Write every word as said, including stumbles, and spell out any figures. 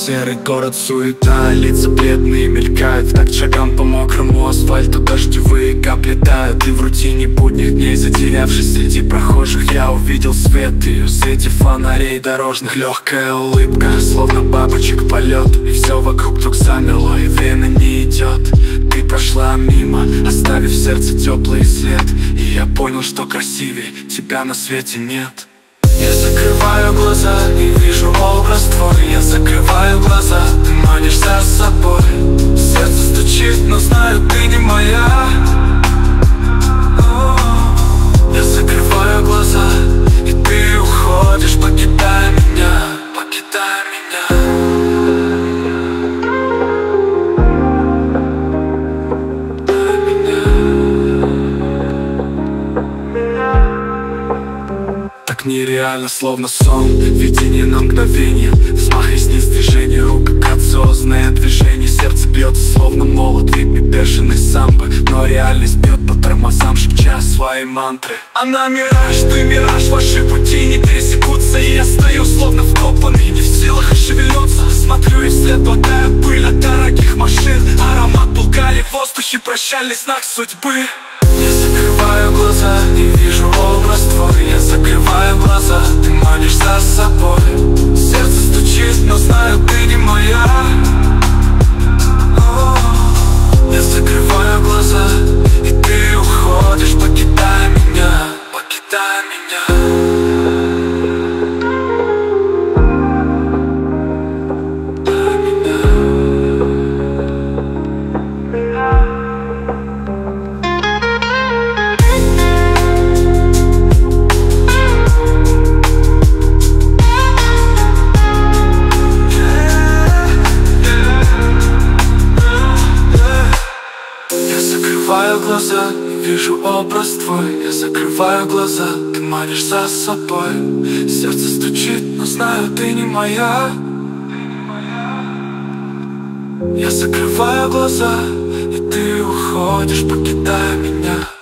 Серый город, суета, лица бледные мелькают. Так шагам по мокрому асфальту дождевые капли тают. И в рутине будних дней, затерявшись среди прохожих, я увидел свет. И в свете фонарей дорожных легкая улыбка, словно бабочек полет. И все вокруг вдруг замерло, и время не идет. Ты прошла мимо, оставив в сердце теплый след. И я понял, что красивее тебя на свете нет. Я закрываю глаза и вижу образ твой. Я закрываю глаза, ты манишь за собой. Сердце стучит, но знаю, ты не моя. Я закрываю глаза, и ты уходишь, покидая меня, покидая меня. Так нереально, словно сон, видение на мгновение. Взмах ресниц, движение рук, грациозное движение. Сердце бьется, словно молот, в ритме бешеной самбы. Но реальность бьет по тормозам, шепча свои мантры. Она мираж, ты мираж, ваши пути не пересекутся. И я стою, словно вкопанный, не в силах шевельнуться. Смотрю и вслед глотая пыль от дорогих машин. Аромат булгали в воздухе, прощальный знак судьбы. Я закрываю глаза и вижу образ твой. Я закрываю глаза, ты манишь за собой. Сердце стучит, но знаю, ты не моя. О, я закрываю глаза, и ты уходишь, покидая меня, покидая меня. Закрываю глаза и вижу образ твой. Я закрываю глаза, ты манишь за собой. Сердце стучит, но знаю, ты не моя. Я закрываю глаза, и ты уходишь, покидая меня.